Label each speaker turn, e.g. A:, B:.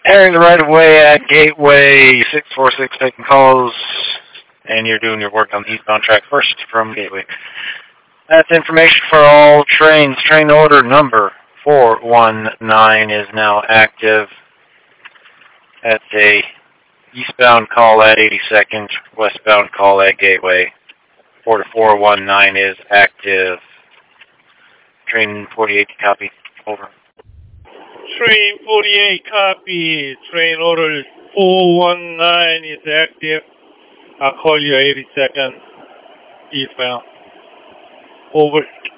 A: Entering the right of way at Gateway 646, taking calls, and you're doing your work on the eastbound track first from Gateway. That's information for all trains. Train order number 419 is now active. That's a eastbound call at 82nd, westbound call at Gateway. 42419 is active. Train 48 copy. Over.
B: Train 48 copy. Train order 419 is active. I'll call you 82nd eastbound. Over.